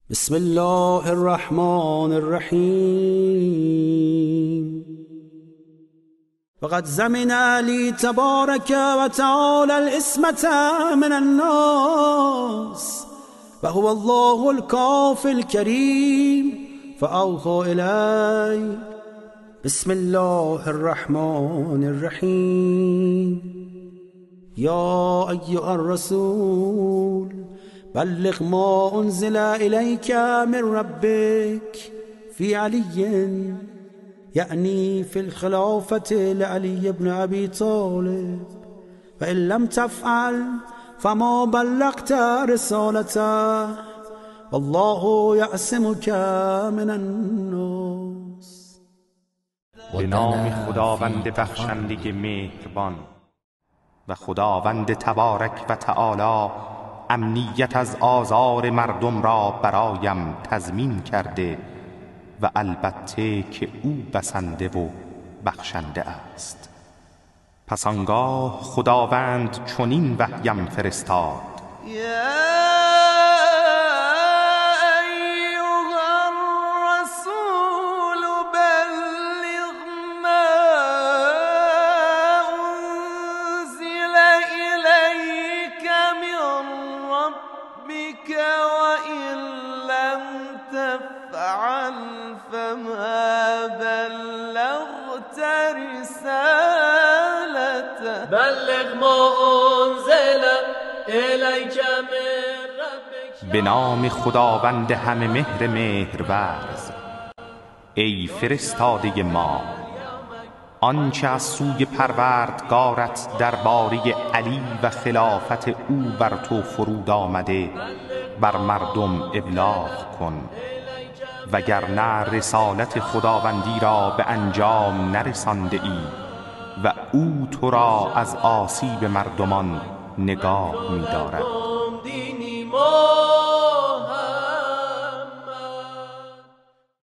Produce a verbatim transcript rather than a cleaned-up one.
بسم الله الرحمن الرحيم. وقد زمن لي تبارك وتعالى الإسمة من الناس، وهو الله الكافي الكريم، فأوحى إلي بسم الله الرحمن الرحيم. يا أيها الرسول بلغ ما أنزل إليك من ربك في علي، يعني في الخلافة لعلي بن أبي طالب، فإن لم تفعل فما بلغت رسالته، والله يعصمك من الناس. به نام خداوند بخشنده مهربان و خداوند تبارک و تعالی امنیت از آزار مردم را برایم تضمین کرده و البته که او بسنده و بخشنده است. پس آنگاه خداوند چنین وحیم فرستاد: فما بلغت رسالته بلغ ما انزل الیک من ربک. به نام خداوند همه مهر مهرورز. ای فرستاده ما، آنچه از سوی پروردگارت درباره علی و خلافت او بر تو فرود آمده بر مردم ابلاغ کن، وگرنه رسالت خداوندی را به انجام نرسانده ای و او تو را از آسیب مردمان نگاه می دارد.